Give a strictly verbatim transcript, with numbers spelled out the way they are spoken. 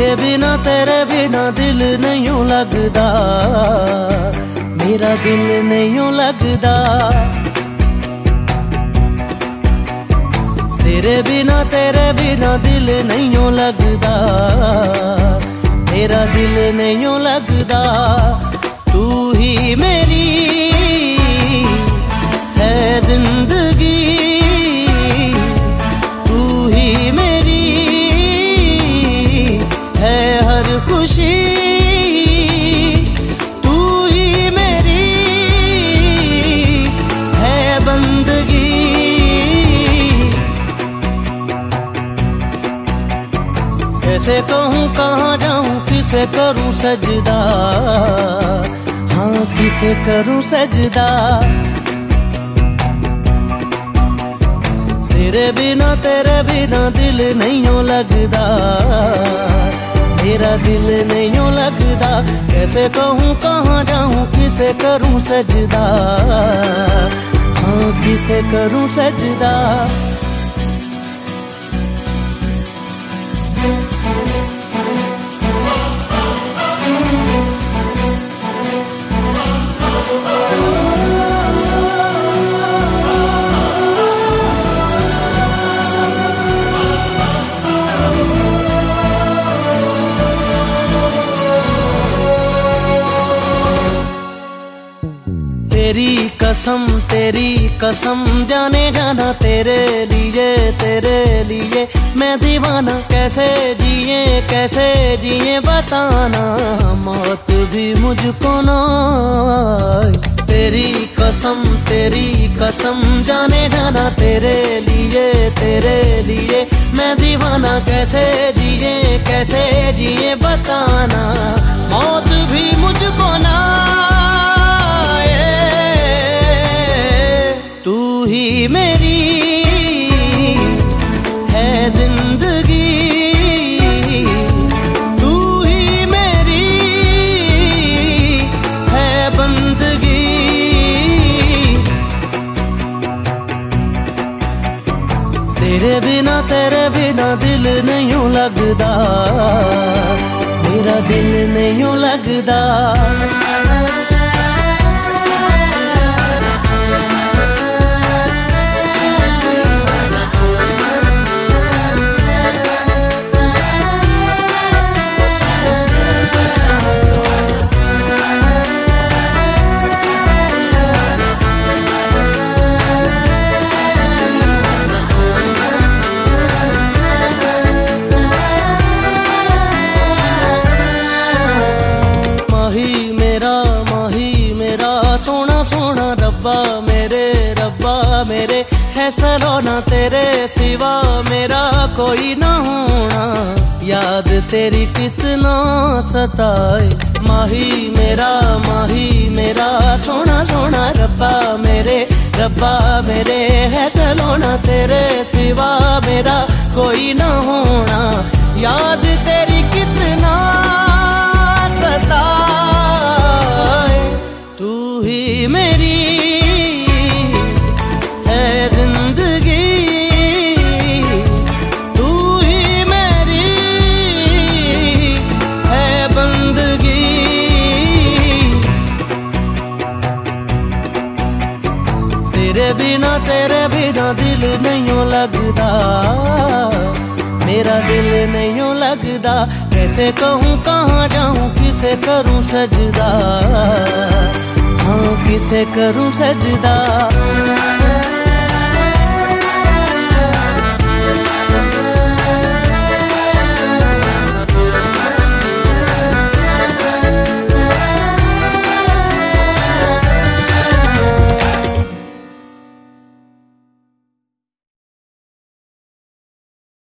तेरे बिना तेरे बिना दिल नहीं लगदा, मेरा दिल नहीं लगदा। तेरे बिना तेरे बिना दिल नहीं लगदा, मेरा दिल नहीं लगदा। तू ही मेरी है जिंदगी, तू ही मेरी है हर खुशी, तू ही मेरी है बंदगी। कैसे कहूँ कहाँ जाऊँ किसे करूँ सजदा, हाँ किसे करूँ सजदा। तेरे बिना तेरे बिना दिल नहीं लगदा, मेरा दिल नहीं लगदा। कैसे कहूँ कहाँ जाऊँ किसे करूँ सजदा, हाँ किसे करूँ सजदा। तेरी कसम तेरी कसम जाने जाना, तेरे लिए तेरे लिए मैं दीवाना। कैसे जिए कैसे जिए बताना, मौत भी मुझको ना आए। तेरी कसम तेरी कसम जाने जाना, तेरे लिए तेरे लिए मैं दीवाना। कैसे जिए कैसे जिए बताना, मौत भी मुझको ना। तू ही मेरी है जिंदगी, तू ही मेरी है बंदगी। तेरे बिना तेरे बिना दिल नहीं लगदा, मेरा दिल नहीं लगदा। सोना सोना रब्बा मेरे रब्बा मेरे है सलोना, तेरे सिवा मेरा कोई ना होना। याद तेरी कितना सताए, माही मेरा माही मेरा सोना सोना रब्बा मेरे रब्बा मेरे है सलोना। तेरे सिवा मेरा कोई ना होना, याद तेरी कितना सताए। तू ही मेरी है जिंदगी, तू ही मेरी है बंदगी। तेरे बिना तेरे बिना दिल नहीं लगदा, मेरा दिल नहीं लगदा। कैसे कहूँ कहाँ जाऊँ किसे करूँ सजदा, हाँ किसे करूँ सजदा।